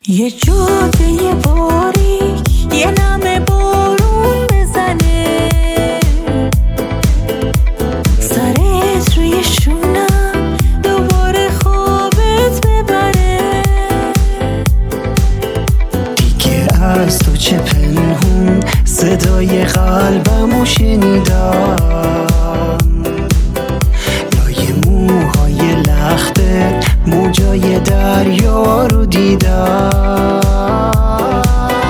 یه جاده باریک یه نم بارون بزنه، سرت روی شونم دوباره خوابت ببره. دیگه از تو چه پنهون صدای قلبمو شنیدم، لای موهای لخته موجای دریا رو دیدم.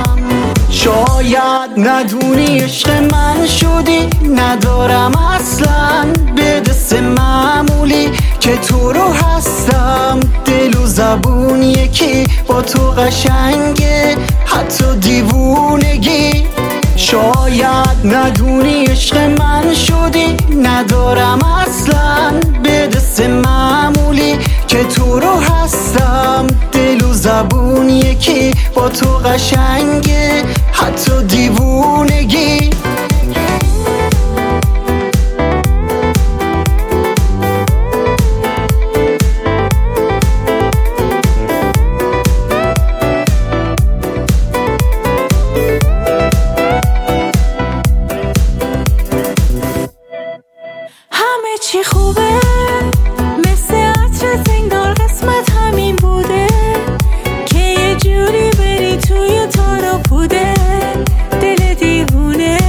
شاید ندونی عشق من شدی، ندارم اصلا به دست معمولی که تو رو هستم. دل و زبون یکی با تو قشنگه، حتی دیوونگی. شاید ندونی عشق من شدی، ندارم اصلا به دست معمولی که تو رو هستم. دل و زبون یکی با تو قشنگه، حتی دیوونگی. همه چی خوبه مثل عطر زنگار، قسمت همین بوده که یه جوری بری توی تار و پوده. دل دیوونه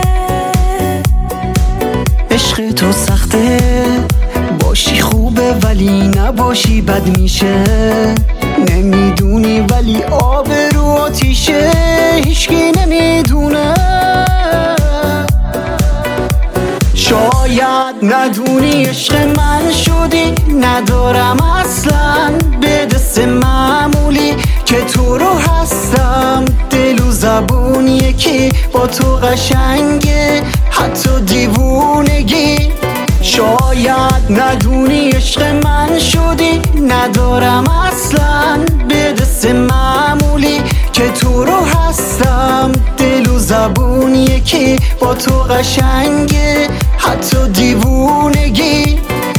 عشق تو سخته، باشی خوبه ولی نباشی بد میشه. نمیدونی ولی آب رو آتیشه، هیچکی نمیدونه. شاید ندونی عشق من شدی، ندارم اصلا به دست معمولی که تو رو هستم. دل و زبون یکی با تو قشنگه، حتی دیوونگی. شاید ندونی عشق من شدی، ندارم اصلا به دست معمولی که تو رو هستم. دل و زبون یکی با تو قشنگه، حتی دیوونگی.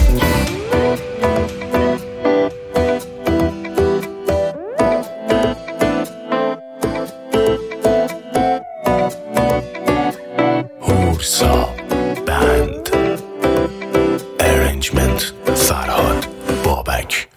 هورسا بند، ارنجمنت فرهاد بابک.